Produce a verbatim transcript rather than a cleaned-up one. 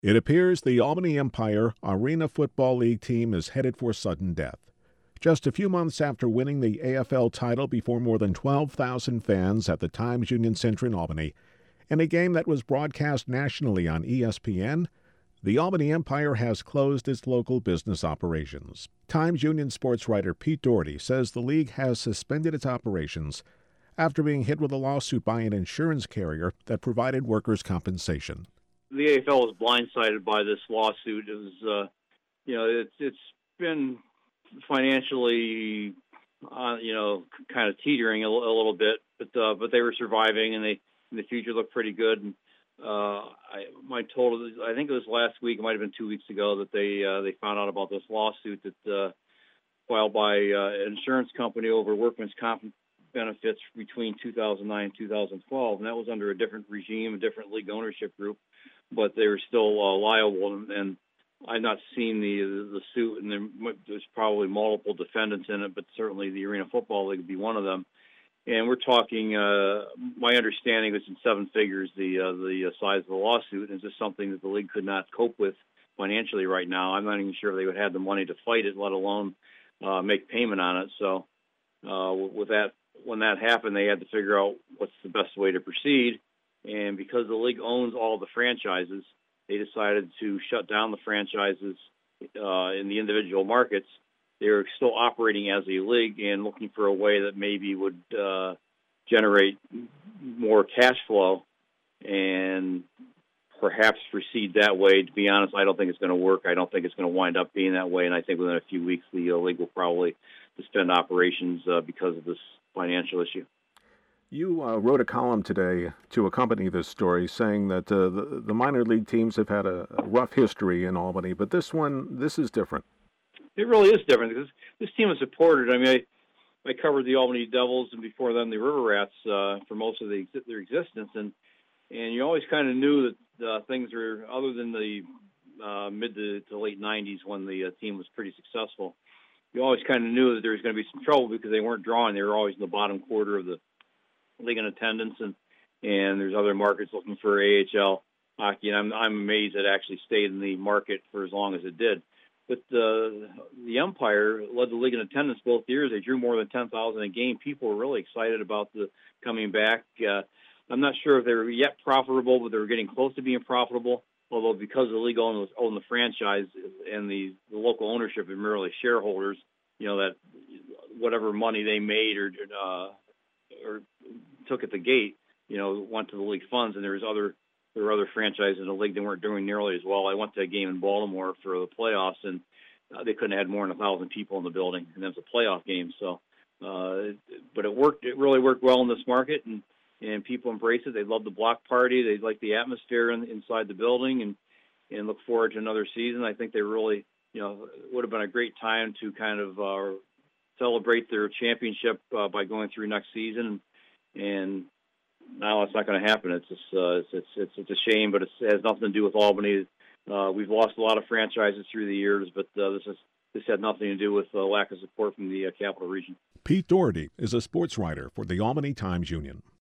It appears the Albany Empire Arena Football League team is headed for sudden death. Just a few months after winning the A F L title before more than twelve thousand fans at the Times Union Center in Albany, in a game that was broadcast nationally on E S P N, the Albany Empire has closed its local business operations. Times Union sports writer Pete Doherty says the league has suspended its operations after being hit with a lawsuit by an insurance carrier that provided workers' compensation. The A F L was blindsided by this lawsuit. It was, uh, you know, it's it's been financially, uh, you know, kind of teetering a, l- a little bit, but uh, but they were surviving, and they and the future looked pretty good. And uh, I my total, I think it was last week, it might have been two weeks ago, that they uh, they found out about this lawsuit that uh, filed by uh, an insurance company over workman's comp benefits between two thousand nine and two thousand twelve, and that was under a different regime, a different league ownership group, but they were still uh, liable. And, and I've not seen the the suit, and there, there's probably multiple defendants in it, but certainly the Arena Football League would be one of them. And we're talking, uh, my understanding is in seven figures, the uh, the size of the lawsuit, and it's just something that the league could not cope with financially right now. I'm not even sure if they would have the money to fight it, let alone uh, make payment on it. So uh, with that, when that happened, they had to figure out what's the best way to proceed. And because the league owns all the franchises, they decided to shut down the franchises uh, in the individual markets. They're still operating as a league and looking for a way that maybe would uh, generate more cash flow and perhaps proceed that way. To be honest, I don't think it's going to work. I don't think it's going to wind up being that way. And I think within a few weeks, the uh, league will probably suspend operations uh, because of this financial issue. You uh, wrote a column today to accompany this story saying that uh, the, the minor league teams have had a, a rough history in Albany, but this one, this is different. It really is different because this team is supported. I mean, I, I covered the Albany Devils and before them the River Rats uh, for most of the, their existence, and and you always kind of knew that uh, things were, other than the uh, mid to, to late nineties when the uh, team was pretty successful, you always kind of knew that there was going to be some trouble because they weren't drawing. They were always in the bottom quarter of the league in attendance, and and there's other markets looking for A H L hockey, and I'm I'm amazed it actually stayed in the market for as long as it did. But uh, the Empire led the league in attendance both years. They drew more than ten thousand a game. People were really excited about the coming back. Uh, I'm not sure if they were yet profitable, but they were getting close to being profitable. Although because the league owned, owned the franchise and the, the local ownership are merely shareholders, you know that whatever money they made or uh, or took at the gate, you know, went to the league funds, and there was other there were other franchises in the league that weren't doing nearly as well. I went to a game in Baltimore for the playoffs, and uh, they couldn't have had more than a thousand people in the building, and that was a playoff game. So, uh, but it worked. It really worked well in this market, and and people embraced it. They loved the block party. They liked the atmosphere in, inside the building, and and look forward to another season. I think they really, you know, it would have been a great time to kind of uh, celebrate their championship uh, by going through next season. And now it's not going to happen. It's just, uh, it's, it's it's it's a shame, but it's, it has nothing to do with Albany. Uh, we've lost a lot of franchises through the years, but uh, this is this had nothing to do with uh, lack of support from the uh, Capital Region. Pete Doherty is a sports writer for the Albany Times Union.